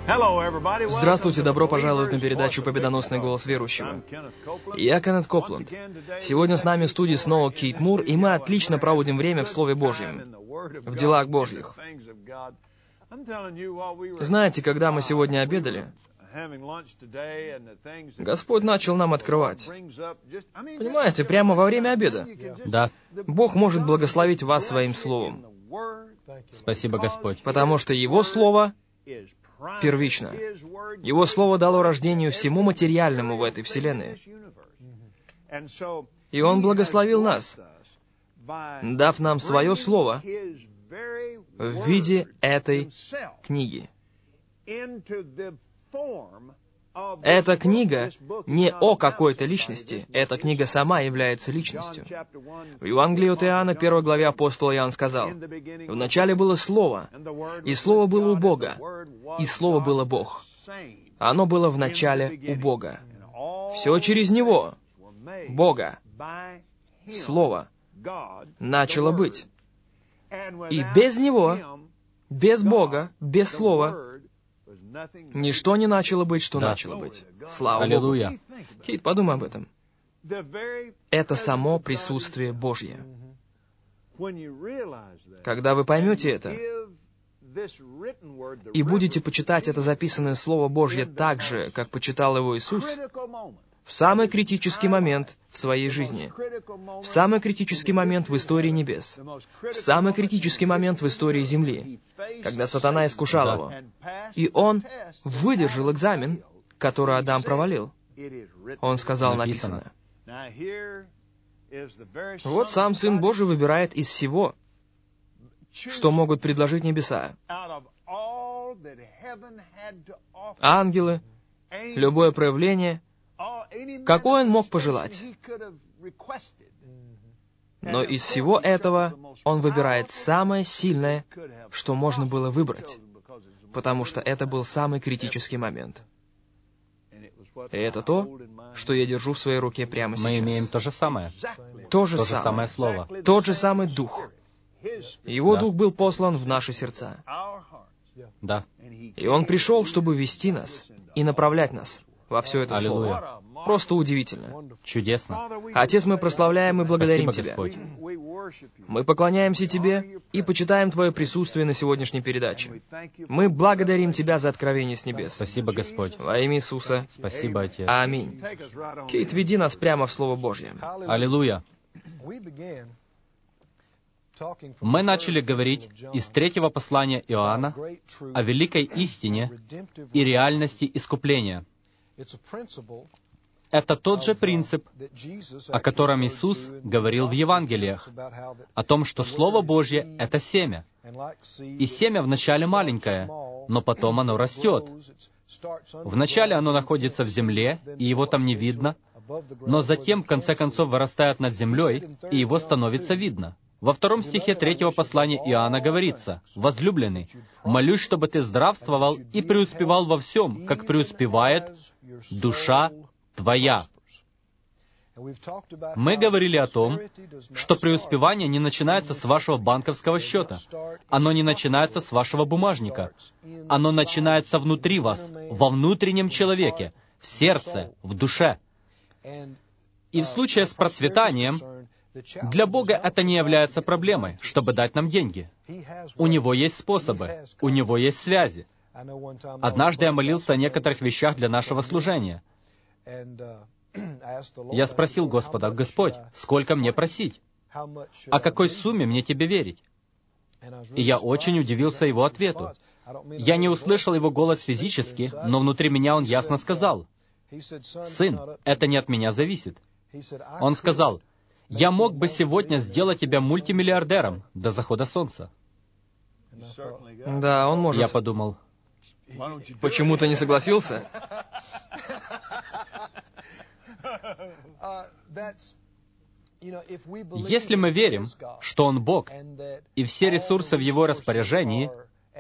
Здравствуйте, добро пожаловать на передачу «Победоносный голос верующего». Я Кеннет Копланд. Сегодня с нами в студии снова Кейт Мур, и мы отлично проводим время в Слове Божьем, в делах Божьих. Знаете, когда мы сегодня обедали, Господь начал нам открывать. Понимаете, прямо во время обеда. Да. Бог может благословить вас своим Словом. Спасибо, Господь. Потому что Его Слово первично. Его Слово дало рождению всему материальному в этой вселенной. И Он благословил нас, дав нам свое Слово в виде этой книги. Эта книга не о какой-то личности, эта книга сама является личностью. В Евангелии от Иоанна, 1 главе, апостол Иоанн сказал: «Вначале было Слово, и Слово было у Бога, и Слово было Бог. Оно было в начале у Бога. Все через Него, Бога, Слово, начало быть. И без Него, без Бога, без Слова, ничто не начало быть, что начало быть». Слава Аллилуйя. Богу. Кейт, подумай об этом. Это само присутствие Божье. Когда вы поймете это и будете почитать это записанное Слово Божье так же, как почитал его Иисус, в самый критический момент в своей жизни, в самый критический момент в истории небес, в самый критический момент в истории земли, когда сатана искушал его, и он выдержал экзамен, который Адам провалил. Он сказал: написано. Вот сам Сын Божий выбирает из всего, что могут предложить небеса. Ангелы, любое проявление, какой он мог пожелать. Но из всего этого он выбирает самое сильное, что можно было выбрать, потому что это был самый критический момент. И это то, что я держу в своей руке прямо сейчас. Мы имеем то же самое. То же самое Слово. Тот же самый Дух. Его Дух был послан в наши сердца. Да. И Он пришел, чтобы вести нас и направлять нас во все это Аллилуйя. Слово. Просто удивительно. Чудесно. Отец, мы прославляем и благодарим Спасибо, Тебя. Господь. Мы поклоняемся Тебе и почитаем Твое присутствие на сегодняшней передаче. Мы благодарим Тебя за откровение с небес. Спасибо, Господь. Во имя Иисуса. Спасибо, Отец. Аминь. Кейт, веди нас прямо в Слово Божье. Аллилуйя. Мы начали говорить из 3 послания Иоанна о великой истине и реальности искупления. Это тот же принцип, о котором Иисус говорил в Евангелиях, о том, что Слово Божье — это семя. И семя вначале маленькое, но потом оно растет. Вначале оно находится в земле, и его там не видно, но затем, в конце концов, вырастает над землей, и его становится видно. Во 2 стихе 3 послания Иоанна говорится: «Возлюбленный, молюсь, чтобы ты здравствовал и преуспевал во всем, как преуспевает душа твоя». Мы говорили о том, что преуспевание не начинается с вашего банковского счета. Оно не начинается с вашего бумажника. Оно начинается внутри вас, во внутреннем человеке, в сердце, в душе. И в случае с процветанием, для Бога это не является проблемой, чтобы дать нам деньги. У Него есть способы, у Него есть связи. Однажды я молился о некоторых вещах для нашего служения. Я спросил Господа: «Господь, сколько мне просить? О какой сумме мне Тебе верить?» И я очень удивился Его ответу. Я не услышал Его голос физически, но внутри меня Он ясно сказал: «Сын, это не от меня зависит». Он сказал: «Я мог бы сегодня сделать тебя мультимиллиардером до захода солнца». Да, он может. Я подумал: Почему ты не согласился? если мы верим, что Он Бог, и все ресурсы в Его распоряжении,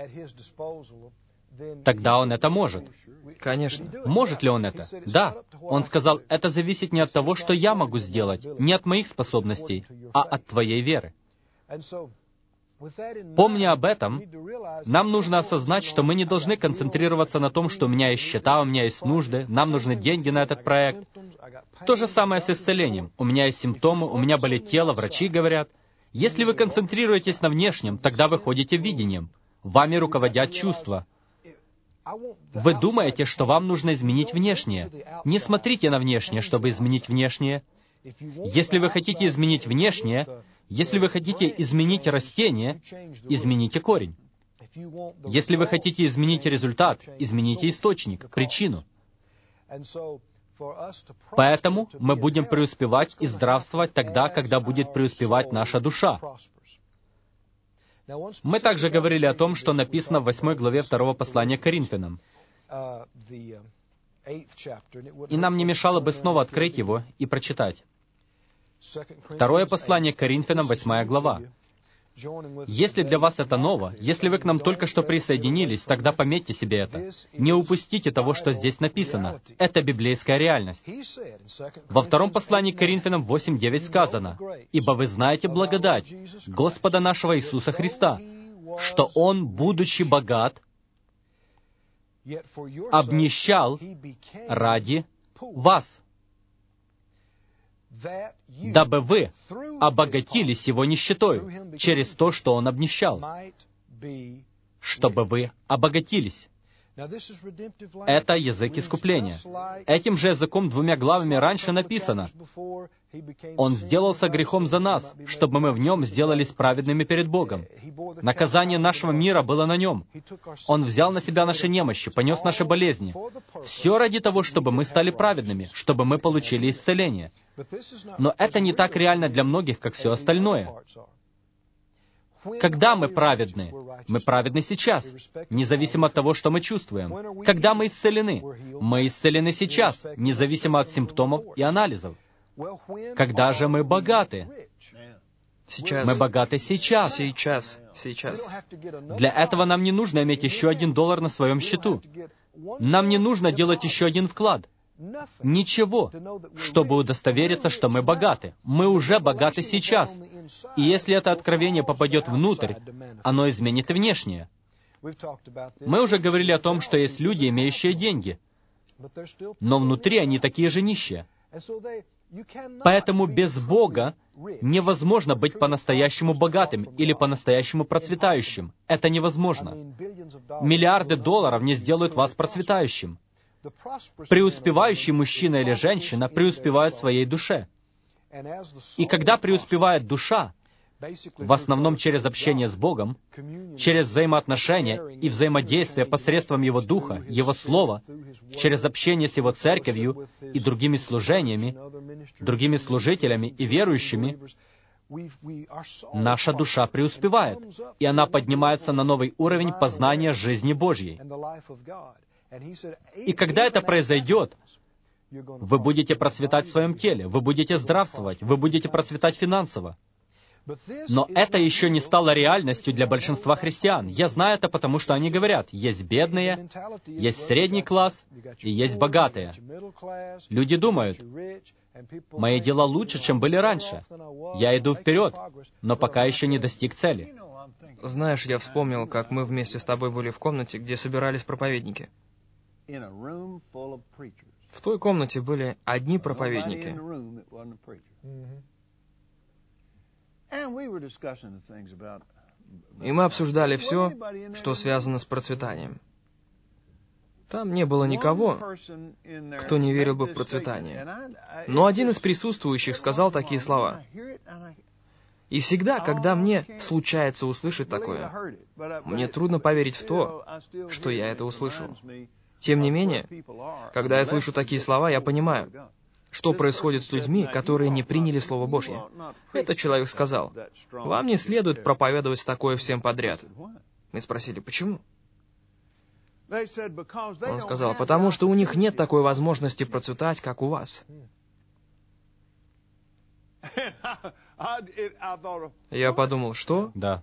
тогда Он это может. Конечно. Может ли Он это? Да. Он сказал: «Это зависит не от того, что я могу сделать, не от моих способностей, а от твоей веры». Помня об этом, нам нужно осознать, что мы не должны концентрироваться на том, что у меня есть счета, у меня есть нужды, нам нужны деньги на этот проект. То же самое с исцелением. У меня есть симптомы, у меня болит тело, врачи говорят. Если вы концентрируетесь на внешнем, тогда вы ходите видением. Вами руководят чувства. Вы думаете, что вам нужно изменить внешнее. Не смотрите на внешнее, чтобы изменить внешнее. Если вы хотите изменить внешнее, если вы хотите изменить растение, измените корень. Если вы хотите изменить результат, измените источник, причину. Поэтому мы будем преуспевать и здравствовать тогда, когда будет преуспевать наша душа. Мы также говорили о том, что написано в 8 главе 2 послания к Коринфянам. И нам не мешало бы снова открыть его и прочитать. Второе послание к Коринфянам, 8 глава. Если для вас это ново, если вы к нам только что присоединились, тогда пометьте себе это. Не упустите того, что здесь написано. Это библейская реальность. Во втором послании к Коринфянам 8:9 сказано: «Ибо вы знаете благодать Господа нашего Иисуса Христа, что Он, будучи богат, обнищал ради вас, дабы вы обогатились Его нищетою через то, что Он обнищал, чтобы вы обогатились». Это язык искупления. Этим же языком 2 главами раньше написано: «Он сделался грехом за нас, чтобы мы в Нем сделались праведными перед Богом. Наказание нашего мира было на Нем. Он взял на себя наши немощи, понес наши болезни. Все ради того, чтобы мы стали праведными, чтобы мы получили исцеление». Но это не так реально для многих, как все остальное. Когда мы праведны? Мы праведны сейчас, независимо от того, что мы чувствуем. Когда мы исцелены? Мы исцелены сейчас, независимо от симптомов и анализов. Когда же мы богаты? Сейчас. Мы богаты сейчас. Сейчас. Для этого нам не нужно иметь еще $1 на своем счету. Нам не нужно делать еще один вклад. Ничего, чтобы удостовериться, что мы богаты. Мы уже богаты сейчас. И если это откровение попадет внутрь, оно изменит и внешнее. Мы уже говорили о том, что есть люди, имеющие деньги, но внутри они такие же нищие. Поэтому без Бога невозможно быть по-настоящему богатым или по-настоящему процветающим. Это невозможно. Миллиарды долларов не сделают вас процветающим. Преуспевающий мужчина или женщина преуспевают в своей душе. И когда преуспевает душа, в основном через общение с Богом, через взаимоотношения и взаимодействие посредством Его Духа, Его Слова, через общение с Его Церковью и другими служениями, другими служителями и верующими, наша душа преуспевает, и она поднимается на новый уровень познания жизни Божьей. И когда это произойдет, вы будете процветать в своем теле, вы будете здравствовать, вы будете процветать финансово. Но это еще не стало реальностью для большинства христиан. Я знаю это, потому что они говорят: есть бедные, есть средний класс и есть богатые. Люди думают: мои дела лучше, чем были раньше. Я иду вперед, но пока еще не достиг цели. Знаешь, я вспомнил, как мы вместе с тобой были в комнате, где собирались проповедники. В той комнате были одни проповедники. И мы обсуждали все, что связано с процветанием. Там не было никого, кто не верил бы в процветание. Но один из присутствующих сказал такие слова: «И всегда, когда мне случается услышать такое, мне трудно поверить в то, что я это услышал. Тем не менее, когда я слышу такие слова, я понимаю, что происходит с людьми, которые не приняли Слово Божье». Этот человек сказал: «Вам не следует проповедовать такое всем подряд». Мы спросили: «Почему?» Он сказал: «Потому что у них нет такой возможности процветать, как у вас». Я подумал: что? Да.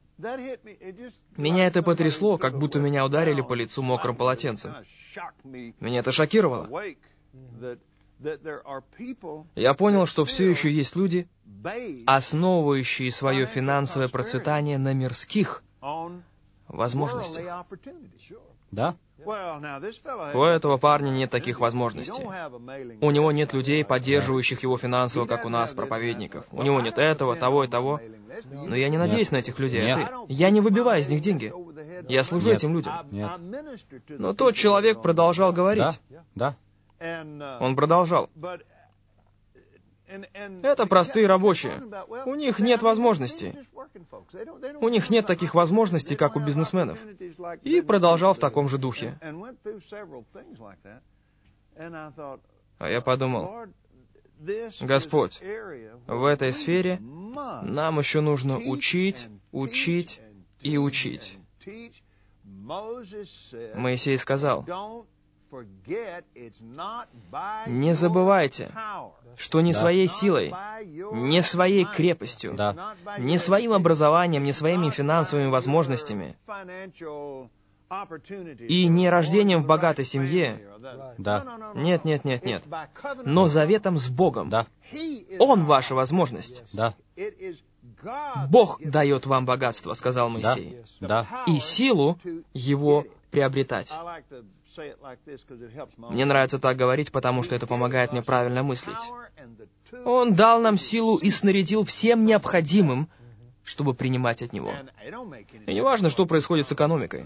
Меня это потрясло, как будто меня ударили по лицу мокрым полотенцем. Меня это шокировало. Я понял, что все еще есть люди, основывающие свое финансовое процветание на мирских возможностях. Да? У этого парня нет таких возможностей. У него нет людей, поддерживающих его финансово, как у нас, проповедников. У него нет этого, того и того. Но я не надеюсь на этих людей. Нет. А ты? Я не выбиваю из них деньги. Я служу Нет. этим людям. Нет. Но тот человек продолжал говорить. Да? Он продолжал. Это простые рабочие. У них нет возможностей. У них нет таких возможностей, как у бизнесменов. И продолжал в таком же духе. А я подумал, Господь, в этой сфере нам еще нужно учить, учить и учить. Моисей сказал, не забывайте, что не своей силой, не своей крепостью, Да. не своим образованием, не своими финансовыми возможностями и не рождением в богатой семье. Да. Нет. Но заветом с Богом. Да. Он ваша возможность. Да. Бог дает вам богатство, сказал Моисей. Да. И силу его приобретать. Мне нравится так говорить, потому что это помогает мне правильно мыслить. Он дал нам силу и снарядил всем необходимым, чтобы принимать от Него. И не важно, что происходит с экономикой.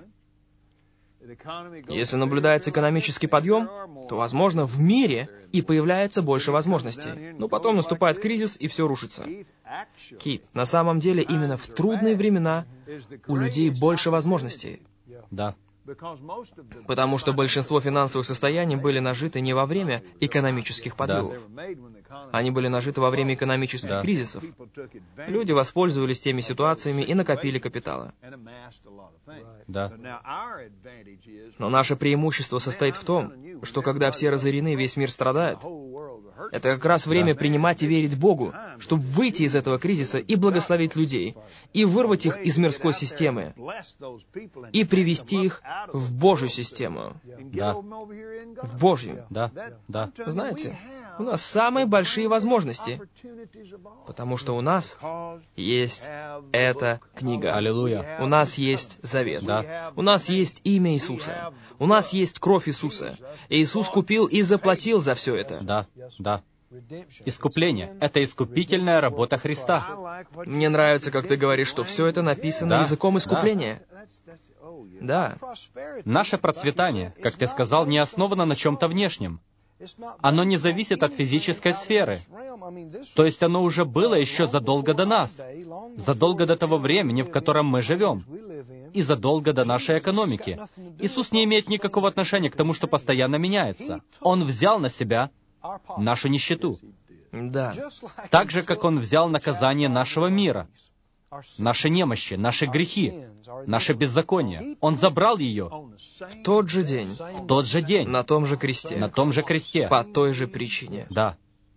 Если наблюдается экономический подъем, то, возможно, в мире и появляется больше возможностей. Но потом наступает кризис, и все рушится. Кит, на самом деле, именно в трудные времена у людей больше возможностей. Да. Потому что большинство финансовых состояний были нажиты не во время экономических подъемов. Они были нажиты во время экономических кризисов. Люди воспользовались теми ситуациями и накопили капитала. Да. Но наше преимущество состоит в том, что когда все разорены, весь мир страдает. Это как раз время принимать и верить Богу, чтобы выйти из этого кризиса и благословить людей, и вырвать их из мирской системы, и привести их в Божью систему. Да. В Божью. Да. Да. Знаете, у нас самые большие возможности, потому что у нас есть эта книга. Аллилуйя. У нас есть завет. Да. У нас есть имя Иисуса. У нас есть кровь Иисуса. И Иисус купил и заплатил за все это. Да. Да. Искупление — это искупительная работа Христа. Мне нравится, как ты говоришь, что все это написано Да. языком искупления. Да. Наше процветание, как ты сказал, не основано на чем-то внешнем. Оно не зависит от физической сферы. То есть оно уже было еще задолго до нас, задолго до того времени, в котором мы живем, и задолго до нашей экономики. Иисус не имеет никакого отношения к тому, что постоянно меняется. Он взял на себя нашу нищету. Да. Так же, как Он взял наказание нашего мира, наши немощи, наши грехи, наше беззаконие. Он забрал ее В тот же день. в тот же день, На том же кресте. на том же кресте. По той же причине. Да.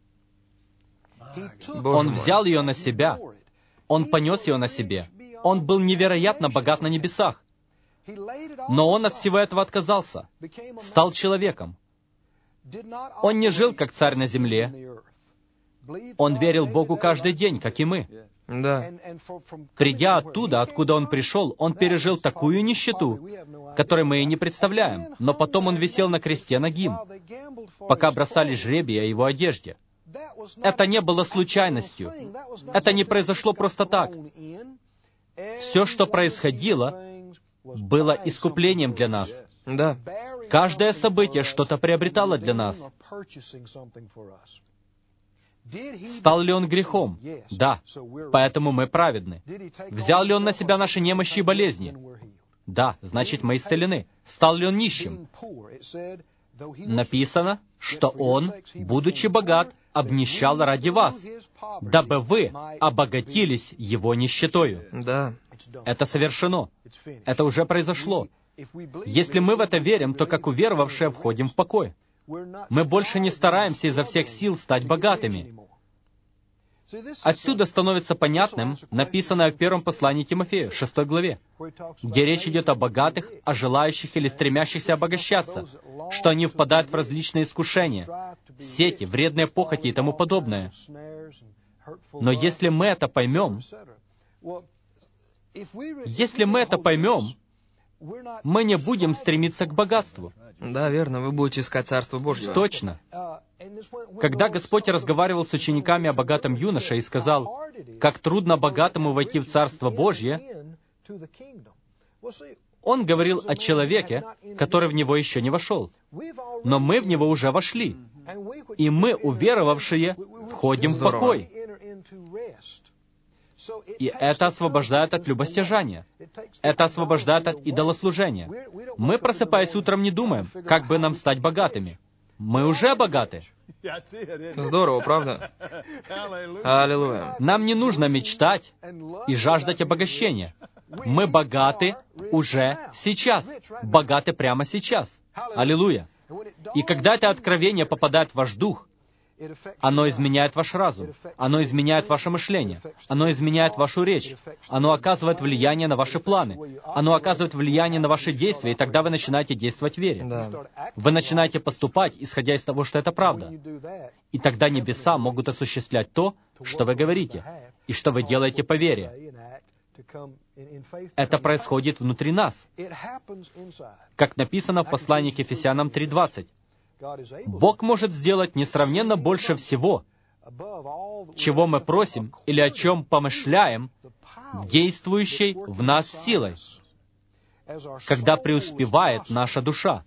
Боже Он мой. взял ее на себя. Он понес ее на себе. Он был невероятно богат на небесах. Но Он от всего этого отказался, стал человеком. Он не жил как царь на земле. Он верил Богу каждый день, как и мы. Да. Придя оттуда, откуда Он пришел, Он пережил такую нищету, которой мы и не представляем. Но потом Он висел на кресте нагим, пока бросали жребий о Его одежде. Это не было случайностью. Это не произошло просто так. Все, что происходило, было искуплением для нас. Да. Каждое событие что-то приобретало для нас. Стал ли Он грехом? Да. Поэтому мы праведны. Взял ли Он на себя наши немощи и болезни? Да. Значит, мы исцелены. Стал ли Он нищим? Написано, что Он, будучи богат, обнищал ради вас, дабы вы обогатились Его нищетою. Да. Это совершено. Это уже произошло. Если мы в это верим, то как уверовавшие входим в покой. Мы больше не стараемся изо всех сил стать богатыми. Отсюда становится понятным написанное в первом послании Тимофею, 6 главе, где речь идет о богатых, о желающих или стремящихся обогащаться, что они впадают в различные искушения, сети, вредные похоти и тому подобное. Но если мы это поймем, мы не будем стремиться к богатству. Да, верно, вы будете искать Царство Божье. Точно. Когда Господь разговаривал с учениками о богатом юноше и сказал, как трудно богатому войти в Царство Божье, Он говорил о человеке, который в него еще не вошел. Но мы в него уже вошли. И мы, уверовавшие, входим в покой. И это освобождает от любостяжания. Это освобождает от идолослужения. Мы, просыпаясь утром, не думаем, как бы нам стать богатыми. Мы уже богаты. Здорово, правда? Аллилуйя. Нам не нужно мечтать и жаждать обогащения. Мы богаты уже сейчас. Богаты прямо сейчас. Аллилуйя. И когда это откровение попадает в ваш дух, оно изменяет ваш разум, оно изменяет ваше мышление, оно изменяет вашу речь, оно оказывает влияние на ваши планы, оно оказывает влияние на ваши действия, и тогда вы начинаете действовать в вере. Да. Вы начинаете поступать, исходя из того, что это правда. И тогда небеса могут осуществлять то, что вы говорите, и что вы делаете по вере. Это происходит внутри нас. Как написано в послании к Ефесянам 3:20. Бог может сделать несравненно больше всего, чего мы просим или о чем помышляем, действующей в нас силой, когда преуспевает наша душа.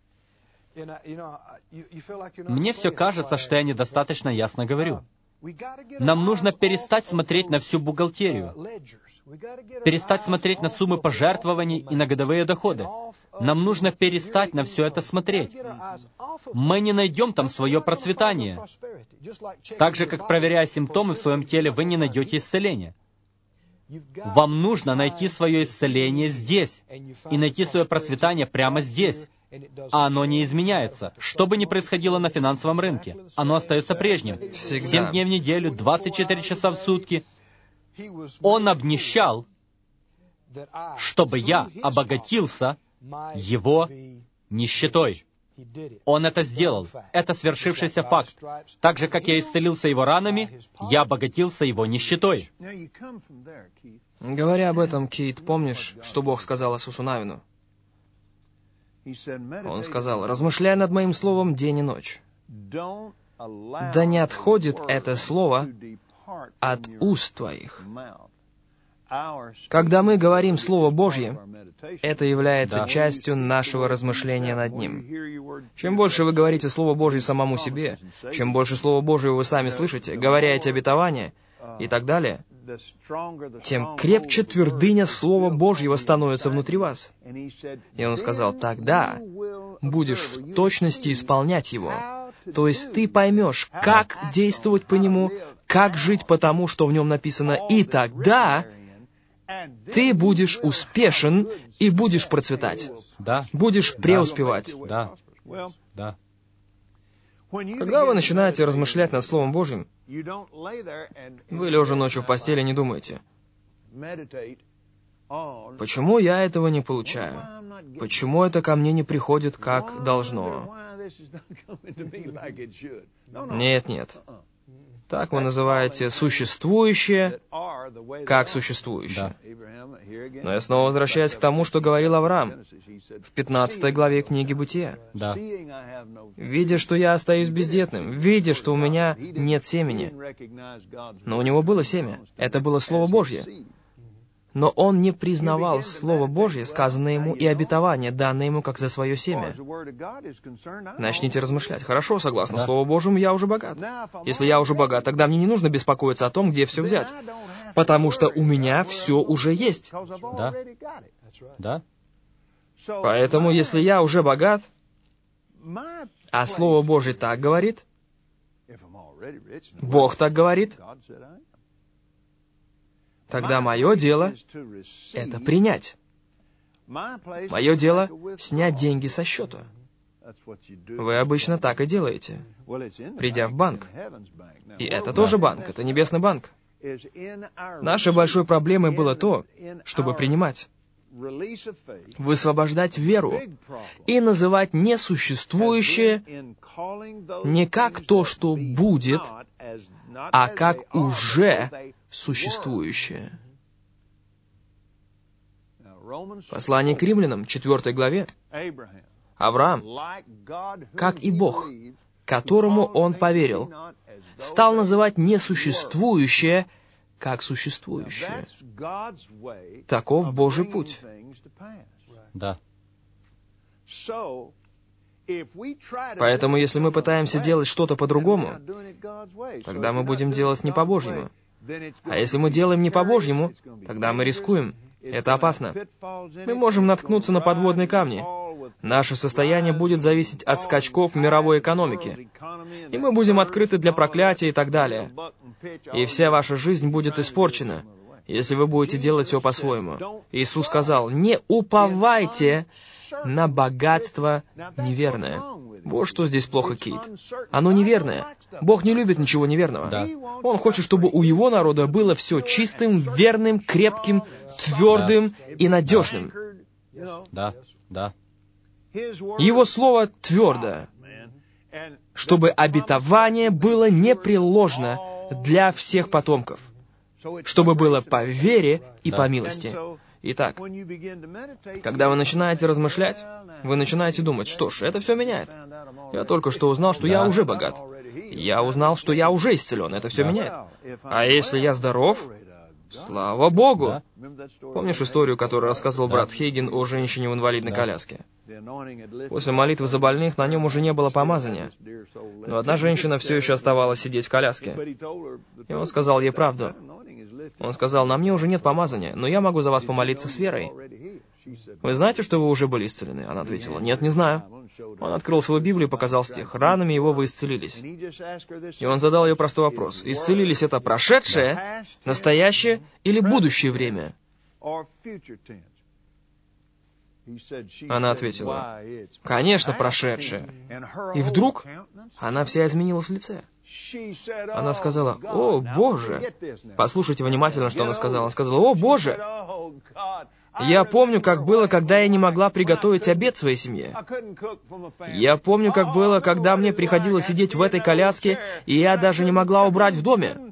Мне все кажется, что я недостаточно ясно говорю. Нам нужно перестать смотреть на всю бухгалтерию, перестать смотреть на суммы пожертвований и на годовые доходы. Нам нужно перестать на все это смотреть. Мы не найдем там свое процветание. Так же, как проверяя симптомы в своем теле, вы не найдете исцеления. Вам нужно найти свое исцеление здесь и найти свое процветание прямо здесь. А оно не изменяется. Что бы ни происходило на финансовом рынке, оно остается прежним. Всегда. 7 дней в неделю, 24 часа в сутки. Он обнищал, чтобы я обогатился его нищетой. Он это сделал. Это свершившийся факт. Так же, как я исцелился его ранами, я обогатился его нищетой. Говоря об этом, Кейт, помнишь, что Бог сказал Иисусу Навину? Он сказал: «Размышляй над моим словом день и ночь. Да не отходит это слово от уст твоих». Когда мы говорим Слово Божье, это является частью нашего размышления над ним. Чем больше вы говорите Слово Божье самому себе, чем больше Слова Божьего вы сами слышите, говоря эти обетования и так далее, тем крепче твердыня Слова Божьего становится внутри вас. И он сказал: «Тогда будешь в точности исполнять его». То есть ты поймешь, как действовать по нему, как жить по тому, что в нем написано, и тогда ты будешь успешен и будешь процветать. Да. Будешь преуспевать. Да. Да. Когда вы начинаете размышлять над Словом Божьим, вы, лежа ночью в постели, не думаете: «Почему я этого не получаю? Почему это ко мне не приходит, как должно?» Нет, нет. Так вы называете существующее как существующее. Да. Но я снова возвращаюсь к тому, что говорил Авраам в 15 главе книги Бытия. Да. «Видя, что я остаюсь бездетным, видя, что у меня нет семени». Но у него было семя. Это было Слово Божье. Но он не признавал Слово Божье, сказанное ему, и обетование, данное ему как за свое семя. Начните размышлять. Хорошо, согласно Слову Божьему, я уже богат. Если я уже богат, тогда мне не нужно беспокоиться о том, где все взять. Потому что у меня все уже есть. Да. Да. Поэтому, если я уже богат, а Слово Божье так говорит, Бог так говорит, тогда мое дело — это принять. Мое дело — снять деньги со счета. Вы обычно так и делаете, придя в банк. И это тоже банк, это небесный банк. Нашей большой проблемой было то, чтобы принимать, высвобождать веру и называть несуществующее не как то, что будет, а как уже существующее. Послание к римлянам, 4 главе. Авраам, как и Бог, которому он поверил, стал называть несуществующее как существующее. Таков Божий путь. Да. Поэтому, если мы пытаемся делать что-то по-другому, тогда мы будем делать не по-божьему. А если мы делаем не по-божьему, тогда мы рискуем. Это опасно. Мы можем наткнуться на подводные камни. Наше состояние будет зависеть от скачков в мировой экономике. И мы будем открыты для проклятия и так далее. И вся ваша жизнь будет испорчена, если вы будете делать все по-своему. Иисус сказал: «Не уповайте на богатство неверное». Вот что здесь плохо, Кейт. Оно неверное. Бог не любит ничего неверного. Да. Он хочет, чтобы у Его народа было все чистым, верным, крепким, твердым и надежным. Да, да. Его Слово твердо, чтобы обетование было непреложно для всех потомков, чтобы было по вере и по милости. Итак, когда вы начинаете размышлять, вы начинаете думать: что ж, это все меняет. Я только что узнал, что я уже богат. Я узнал, что я уже исцелен. Это все меняет. А если я здоров, слава Богу! Помнишь историю, которую рассказывал брат Хейген о женщине в инвалидной коляске? После молитвы за больных на нем уже не было помазания. Но одна женщина все еще оставалась сидеть в коляске. И он сказал ей правду. Он сказал: «На мне уже нет помазания, но я могу за вас помолиться с верой». «Вы знаете, что вы уже были исцелены?» Она ответила: «Нет, не знаю». Он открыл свою Библию и показал стих: «Ранами его вы исцелились». И он задал ей простой вопрос: исцелились — это прошедшее, настоящее или будущее время? Она ответила: «Конечно, прошедшее». И вдруг она вся изменилась в лице. Она сказала: «О, Боже!» Послушайте внимательно, что она сказала. Она сказала: «О, Боже! Я помню, как было, когда я не могла приготовить обед своей семье. Я помню, как было, когда мне приходилось сидеть в этой коляске, и я даже не могла убрать в доме.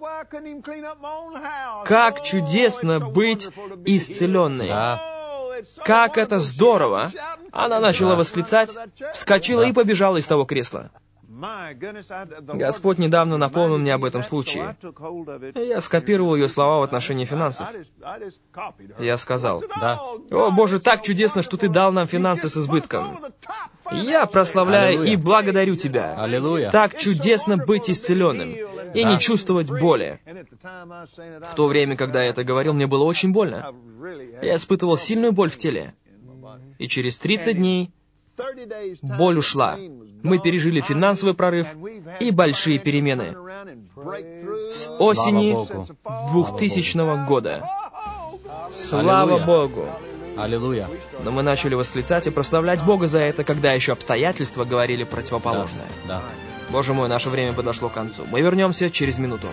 Как чудесно быть исцеленной! Как это здорово!» Она начала восклицать, вскочила и побежала из того кресла. Господь недавно напомнил мне об этом случае. Я скопировал ее слова в отношении финансов. Я сказал: Да. «О, Боже, так чудесно, что Ты дал нам финансы с избытком. Я прославляю и благодарю Тебя. Аллилуйя. Так чудесно быть исцеленным и не чувствовать боли». В то время, когда я это говорил, мне было очень больно. Я испытывал сильную боль в теле. И через 30 дней боль ушла. Мы пережили финансовый прорыв и большие перемены. С осени 2000 года. Слава Богу! Аллилуйя. Но мы начали восклицать и прославлять Бога за это, когда еще обстоятельства говорили противоположное. Да. Боже мой, наше время подошло к концу. Мы вернемся через минуту.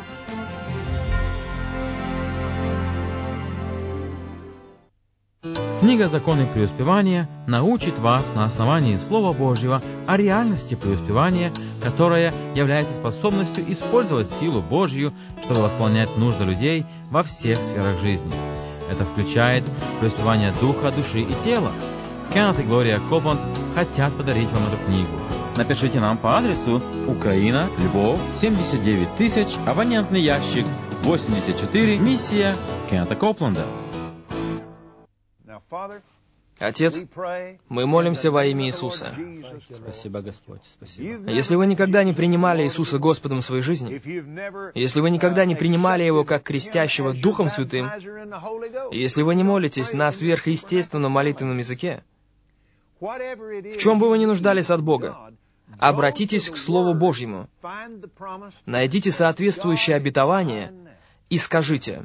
Книга «Законы преуспевания» научит вас на основании Слова Божьего о реальности преуспевания, которая является способностью использовать силу Божью, чтобы восполнять нужды людей во всех сферах жизни. Это включает преуспевание духа, души и тела. Кеннет и Глория Копланд хотят подарить вам эту книгу. Напишите нам по адресу: Украина, Львов, 79000, абонентный ящик 84, миссия Кеннета Копланда. Отец, мы молимся во имя Иисуса. Спасибо, Господь. Спасибо. Если вы никогда не принимали Иисуса Господом в своей жизни, если вы никогда не принимали Его как крестящего Духом Святым, если вы не молитесь на сверхъестественном молитвенном языке, в чем бы вы ни нуждались от Бога, обратитесь к Слову Божьему, найдите соответствующее обетование и скажите: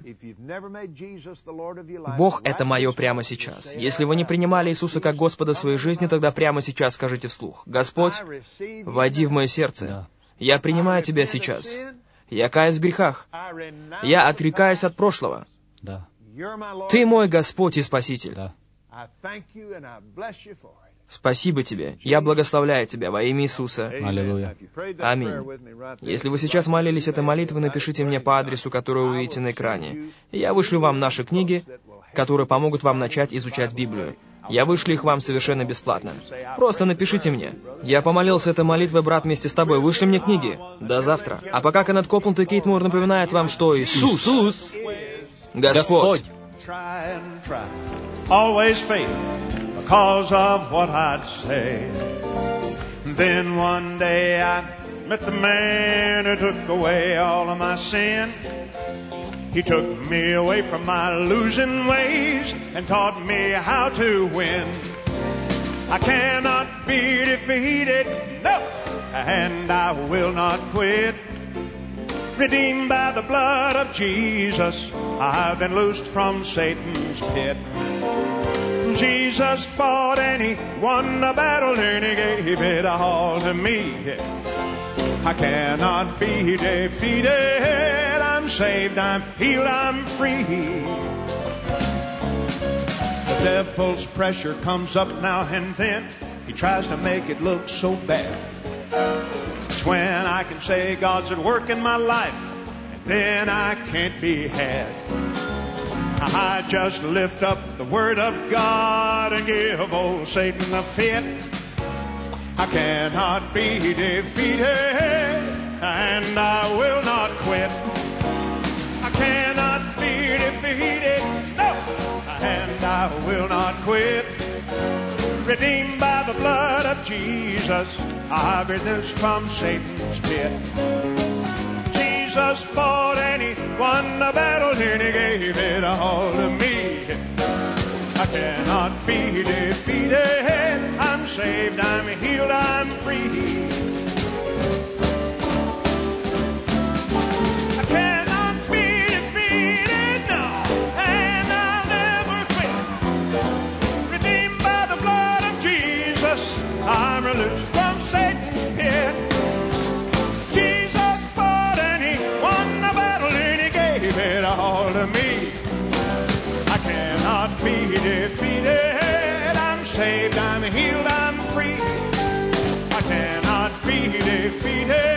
«Бог — это мое прямо сейчас». Если вы не принимали Иисуса как Господа своей жизни, тогда прямо сейчас скажите вслух: «Господь, войди в мое сердце. Я принимаю Тебя сейчас. Я каюсь в грехах. Я отрекаюсь от прошлого. Да. Ты мой Господь и Спаситель. Да. Спасибо Тебе. Я благословляю Тебя во имя Иисуса. Аллилуйя. Аминь. Если вы сейчас молились этой молитвой, напишите мне по адресу, который вы увидите на экране. Я вышлю вам наши книги, которые помогут вам начать изучать Библию. Я вышлю их вам совершенно бесплатно. Просто напишите мне: «Я помолился этой молитвой, брат, вместе с тобой. Вышли мне книги». До завтра. А пока Кеннет Копланд и Кейт Мур напоминают вам, что Иисус Господь. Always faith because of what I'd say. Then one day I met the man who took away all of my sin. He took me away from my losing ways and taught me how to win. I cannot be defeated, no, and I will not quit. Redeemed by the blood of Jesus, I've been loosed from Satan's pit. Jesus fought and He won the battle and He gave it all to me. I cannot be defeated. I'm saved, I'm healed, I'm free. The devil's pressure comes up now and then. He tries to make it look so bad. It's when I can say God's at work in my life, and then I can't be had. I just lift up the Word of God and give old Satan a fit. I cannot be defeated, and I will not quit. I cannot be defeated, no, and I will not quit. Redeemed by the blood of Jesus, I've been loosed from Satan's pit. Jesus fought and He won the battle and He gave it all to me. I cannot be defeated. I'm saved, I'm healed, I'm free. I cannot be defeated, no, and I'll never quit. Redeemed by the blood of Jesus, I'm released from Satan's pit. Jesus fought and He won the battle and He gave it all to me. I cannot be defeated. I'm saved, I'm healed, I'm free. I cannot be defeated.